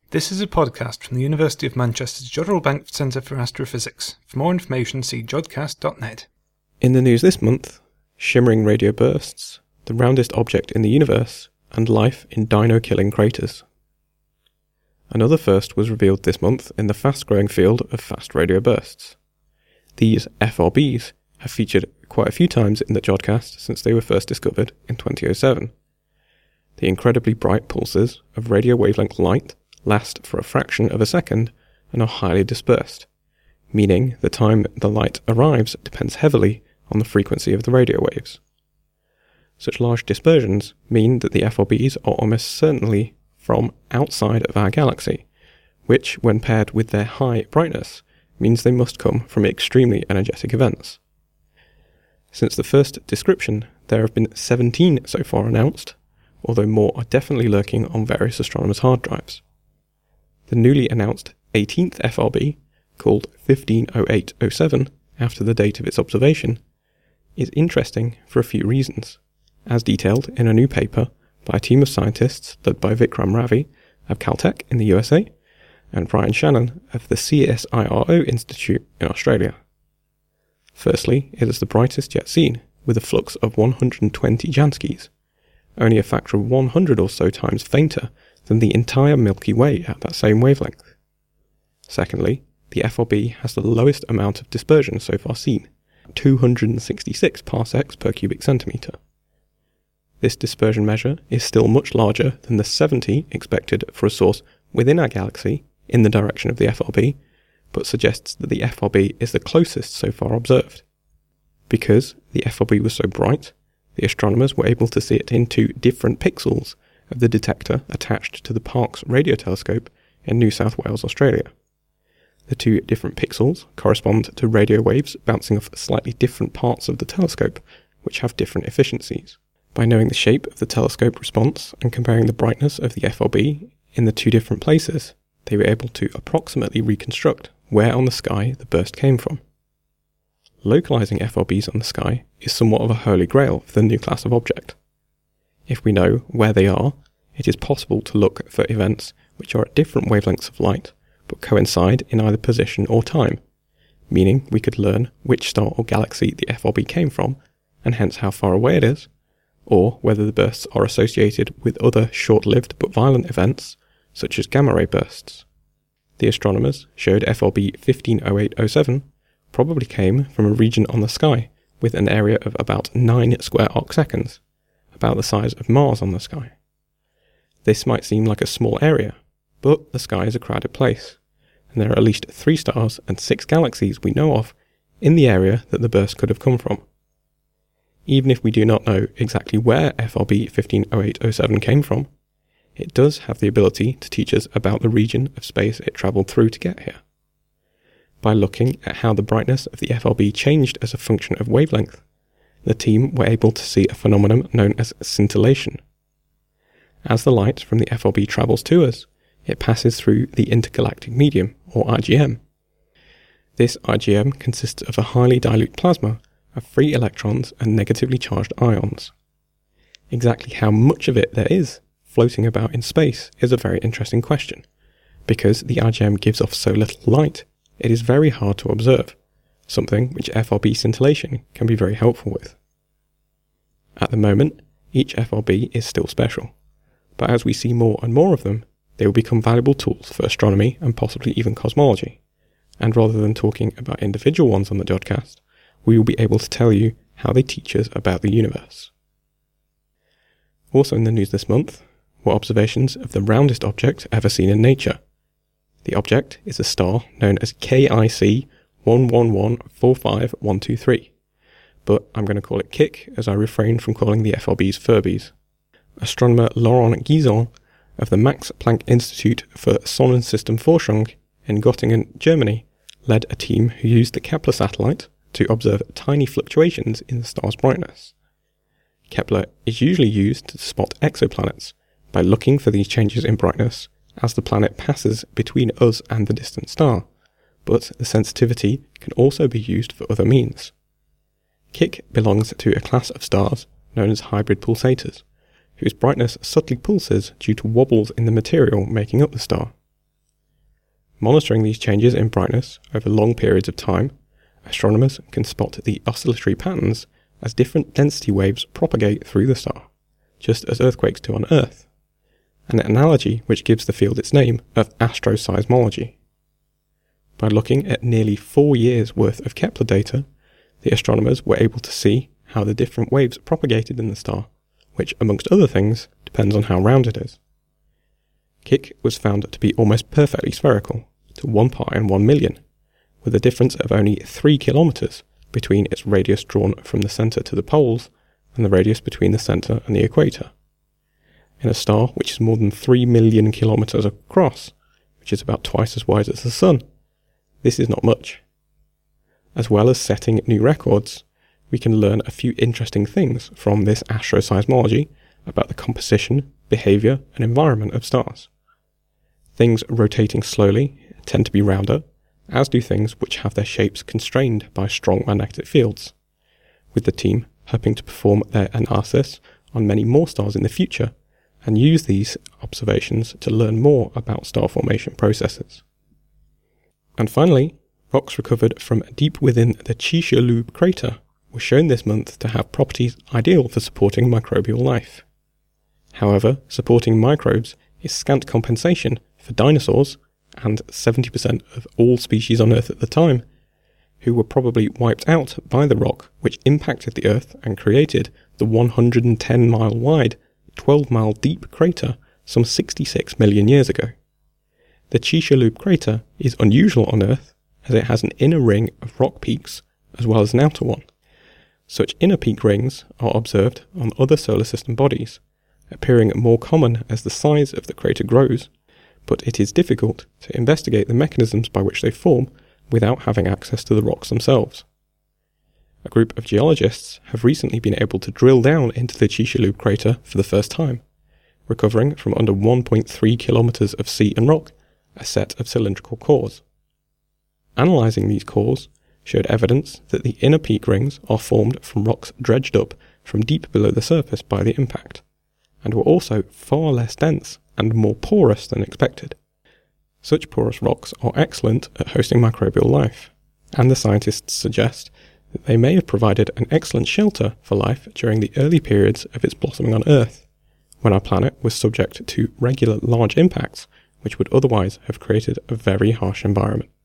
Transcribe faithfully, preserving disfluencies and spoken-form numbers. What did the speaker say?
This is a podcast from the University of Manchester's Jodrell Bank Centre for Astrophysics. For more information, see jodcast dot net. In the news this month, shimmering radio bursts, the roundest object in the universe, and life in dino-killing craters. Another first was revealed this month in the fast-growing field of fast radio bursts. These F R Bs have featured quite a few times in the Jodcast since they were first discovered in twenty oh seven. The incredibly bright pulses of radio wavelength light last for a fraction of a second and are highly dispersed, meaning the time the light arrives depends heavily on the frequency of the radio waves. Such large dispersions mean that the F R Bs are almost certainly from outside of our galaxy, which, when paired with their high brightness, means they must come from extremely energetic events. Since the first description, there have been seventeen so far announced, although more are definitely lurking on various astronomers' hard drives. The newly announced eighteenth F R B, called fifteen oh eight oh seven after the date of its observation, is interesting for a few reasons, as detailed in a new paper by a team of scientists led by Vikram Ravi of Caltech in the U S A and Brian Shannon of the C S I R O Institute in Australia. Firstly, it is the brightest yet seen, with a flux of one hundred twenty Janskis, only a factor of one hundred or so times fainter than the entire Milky Way at that same wavelength. Secondly, the F R B has the lowest amount of dispersion so far seen, two hundred sixty-six parsecs per cubic centimetre. This dispersion measure is still much larger than the seventy expected for a source within our galaxy in the direction of the F R B, but suggests that the F R B is the closest so far observed. Because the F R B was so bright, the astronomers were able to see it in two different pixels of the detector attached to the Parkes radio telescope in New South Wales, Australia. The two different pixels correspond to radio waves bouncing off slightly different parts of the telescope, which have different efficiencies. By knowing the shape of the telescope response and comparing the brightness of the F R B in the two different places, they were able to approximately reconstruct where on the sky the burst came from. Localizing F R Bs on the sky is somewhat of a holy grail for the new class of object. If we know where they are, it is possible to look for events which are at different wavelengths of light, but coincide in either position or time, meaning we could learn which star or galaxy the F R B came from, and hence how far away it is, or whether the bursts are associated with other short-lived but violent events, such as gamma-ray bursts. The astronomers showed F R B fifteen oh eight oh seven probably came from a region on the sky with an area of about nine square arcseconds, about the size of Mars on the sky. This might seem like a small area, but the sky is a crowded place, and there are at least three stars and six galaxies we know of in the area that the burst could have come from. Even if we do not know exactly where F R B fifteen oh eight oh seven came from, it does have the ability to teach us about the region of space it travelled through to get here. By looking at how the brightness of the F R B changed as a function of wavelength, the team were able to see a phenomenon known as scintillation. As the light from the F R B travels to us, it passes through the intergalactic medium, or I G M. This I G M consists of a highly dilute plasma of free electrons and negatively charged ions. Exactly how much of it there is floating about in space is a very interesting question. Because the I G M gives off so little light, it is very hard to observe, something which F R B scintillation can be very helpful with. At the moment, each F R B is still special, but as we see more and more of them, they will become valuable tools for astronomy and possibly even cosmology, and rather than talking about individual ones on the Jodcast, we will be able to tell you how they teach us about the universe. Also in the news this month were observations of the roundest object ever seen in nature. The object is a star known as K I C one one one four five one two three, but I'm going to call it K I C as I refrain from calling the F R Bs Furbies. Astronomer Laurent Guizot of the Max Planck Institute for Sonnensystemforschung in Göttingen, Germany, led a team who used the Kepler satellite to observe tiny fluctuations in the star's brightness. Kepler is usually used to spot exoplanets by looking for these changes in brightness as the planet passes between us and the distant star, but the sensitivity can also be used for other means. K I C belongs to a class of stars known as hybrid pulsators, whose brightness subtly pulses due to wobbles in the material making up the star. Monitoring these changes in brightness over long periods of time, astronomers can spot the oscillatory patterns as different density waves propagate through the star, just as earthquakes do on Earth, an analogy which gives the field its name of astroseismology. By looking at nearly four years' worth of Kepler data, the astronomers were able to see how the different waves propagated in the star, which, amongst other things, depends on how round it is. Kik was found to be almost perfectly spherical, to one part in one million, with a difference of only three kilometres between its radius drawn from the centre to the poles and the radius between the centre and the equator. In a star which is more than three million kilometres across, which is about twice as wide as the Sun, this is not much. As well as setting new records, we can learn a few interesting things from this astroseismology about the composition, behaviour and environment of stars. Things rotating slowly tend to be rounder, as do things which have their shapes constrained by strong magnetic fields, with the team hoping to perform their analysis on many more stars in the future and use these observations to learn more about star formation processes. And finally, rocks recovered from deep within the Chicxulub crater were shown this month to have properties ideal for supporting microbial life. However, supporting microbes is scant compensation for dinosaurs and seventy percent of all species on Earth at the time, who were probably wiped out by the rock which impacted the Earth and created the one hundred ten mile wide, twelve mile deep crater some sixty-six million years ago. The Chicxulub crater is unusual on Earth as it has an inner ring of rock peaks as well as an outer one. Such inner peak rings are observed on other solar system bodies, appearing more common as the size of the crater grows, but it is difficult to investigate the mechanisms by which they form without having access to the rocks themselves. A group of geologists have recently been able to drill down into the Chicxulub crater for the first time, recovering from under one point three kilometres of sea and rock a set of cylindrical cores. Analysing these cores showed evidence that the inner peak rings are formed from rocks dredged up from deep below the surface by the impact, and were also far less dense and more porous than expected. Such porous rocks are excellent at hosting microbial life, and the scientists suggest that they may have provided an excellent shelter for life during the early periods of its blossoming on Earth, when our planet was subject to regular large impacts which would otherwise have created a very harsh environment.